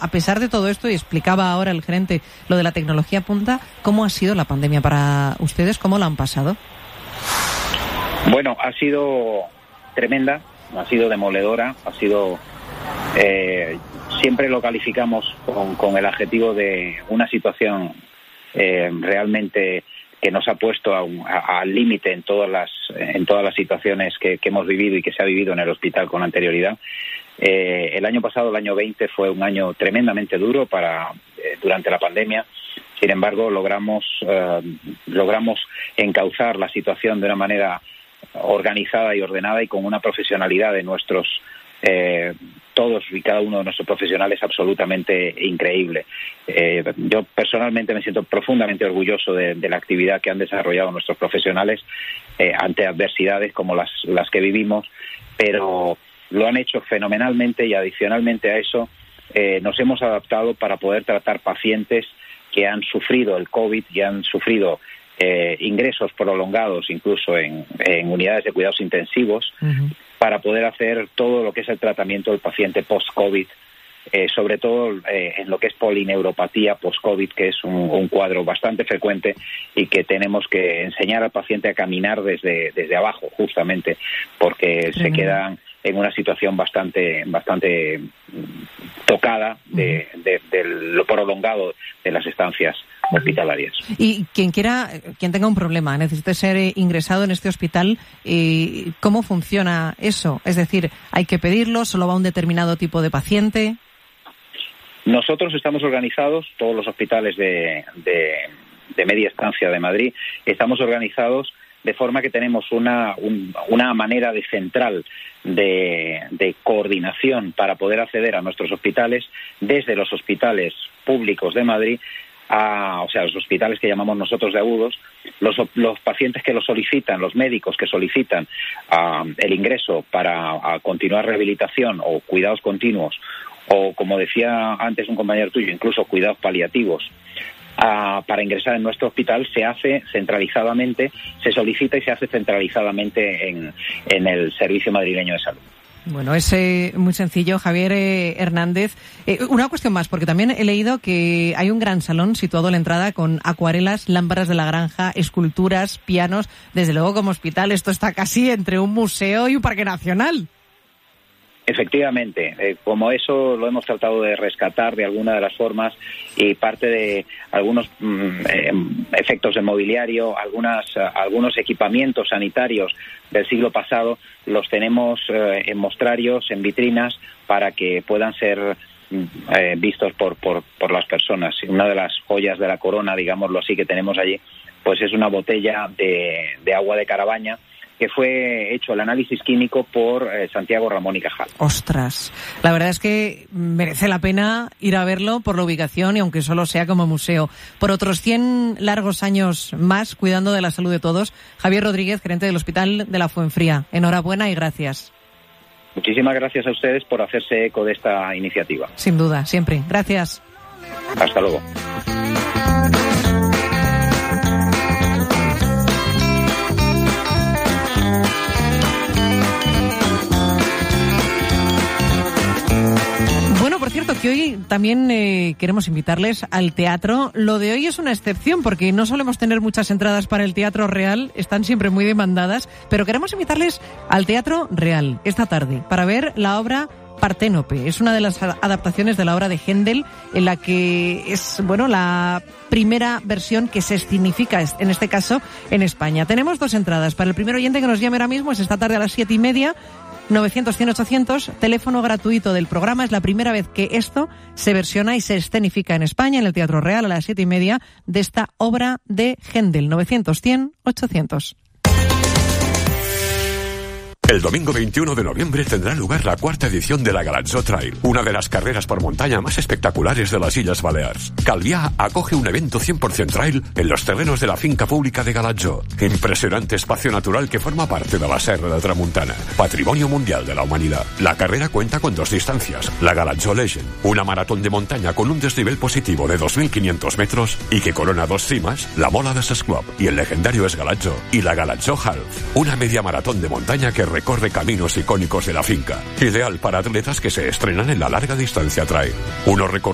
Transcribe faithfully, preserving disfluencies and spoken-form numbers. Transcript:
a pesar de todo esto, y explicaba ahora el gerente lo de la tecnología punta, ¿cómo ha sido la pandemia para ustedes? ¿Cómo la han pasado? Bueno, ha sido tremenda, ha sido demoledora, ha sido... Eh, siempre lo calificamos con, con el adjetivo de una situación eh, realmente que nos ha puesto al límite en todas las en todas las situaciones que, que hemos vivido y que se ha vivido en el hospital con anterioridad. Eh, el año pasado, el año veinte, fue un año tremendamente duro para eh, durante la pandemia. Sin embargo, logramos eh, logramos encauzar la situación de una manera organizada y ordenada y con una profesionalidad de nuestros eh, todos y cada uno de nuestros profesionales absolutamente increíble. Eh, yo personalmente me siento profundamente orgulloso de, de la actividad que han desarrollado nuestros profesionales eh, ante adversidades como las, las que vivimos, pero lo han hecho fenomenalmente y adicionalmente a eso eh, nos hemos adaptado para poder tratar pacientes que han sufrido el COVID y han sufrido eh, ingresos prolongados incluso en, en unidades de cuidados intensivos, uh-huh. para poder hacer todo lo que es el tratamiento del paciente post-COVID, eh, sobre todo eh, en lo que es polineuropatía post-COVID, que es un, un cuadro bastante frecuente y que tenemos que enseñar al paciente a caminar desde, desde abajo, justamente, porque uh-huh. se quedan en una situación bastante bastante tocada de, de, de lo prolongado de las estancias hospitalarias. Y quien quiera, quien tenga un problema, necesite ser ingresado en este hospital, eh, ¿cómo funciona eso? Es decir, ¿hay que pedirlo? ¿Solo va un determinado tipo de paciente? Nosotros estamos organizados, todos los hospitales de, de, de media estancia de Madrid, estamos organizados de forma que tenemos una, un, una manera de central de, de coordinación para poder acceder a nuestros hospitales desde los hospitales públicos de Madrid, a, o sea, los hospitales que llamamos nosotros de agudos, los, los pacientes que lo solicitan, los médicos que solicitan uh, el ingreso para uh, continuar rehabilitación o cuidados continuos, o como decía antes un compañero tuyo, incluso cuidados paliativos, Uh, para ingresar en nuestro hospital se hace centralizadamente, se solicita y se hace centralizadamente en, en el Servicio Madrileño de Salud. Bueno, es eh, muy sencillo, Javier eh, Hernández. Eh, una cuestión más, porque también he leído que hay un gran salón situado a la entrada con acuarelas, lámparas de la granja, esculturas, pianos. Desde luego, como hospital, esto está casi entre un museo y un parque nacional. Efectivamente, eh, como eso lo hemos tratado de rescatar de alguna de las formas y parte de algunos mm, eh, efectos de mobiliario, algunas, uh, algunos equipamientos sanitarios del siglo pasado, los tenemos eh, en mostrarios, en vitrinas, para que puedan ser eh, vistos por, por, por las personas. Una de las joyas de la corona, digámoslo así, que tenemos allí, pues es una botella de, de agua de Carabaña, que fue hecho el análisis químico por eh, Santiago Ramón y Cajal. Ostras, la verdad es que merece la pena ir a verlo por la ubicación y aunque solo sea como museo. Por otros cien largos años más, cuidando de la salud de todos, Javier Rodríguez, gerente del Hospital de la Fuenfría. Enhorabuena y gracias. Muchísimas gracias a ustedes por hacerse eco de esta iniciativa. Sin duda, siempre. Gracias. Hasta luego. Bueno, por cierto, que hoy también eh, queremos invitarles al teatro. Lo de hoy es una excepción porque no solemos tener muchas entradas para el Teatro Real, están siempre muy demandadas, pero queremos invitarles al Teatro Real esta tarde para ver la obra Parténope. Es una de las adaptaciones de la obra de Händel, en la que es, bueno, la primera versión que se escenifica, en este caso, en España. Tenemos dos entradas. Para el primer oyente que nos llame ahora mismo, es esta tarde a las siete y media, novecientos, cien, ochocientos, teléfono gratuito del programa. Es la primera vez que esto se versiona y se escenifica en España, en el Teatro Real, a las siete y media, de esta obra de Händel. novecientos, cien, ochocientos. El domingo veintiuno de noviembre tendrá lugar la cuarta edición de la Galanzó Trail, una de las carreras por montaña más espectaculares de las Illes Balears. Calviá acoge un evento cien por ciento trail en los terrenos de la finca pública de Galanzó, impresionante espacio natural que forma parte de la Serra de Tramuntana, patrimonio mundial de la humanidad. La carrera cuenta con dos distancias, la Galanzó Legend, una maratón de montaña con un desnivel positivo de dos mil quinientos metros y que corona dos cimas, la Mola de Ses Club y el legendario Esgalanzó, y la Galanzó Half, una media maratón de montaña que recorre caminos icónicos de la finca, ideal para atletas que se estrenan en la larga distancia trail. Unos recorridos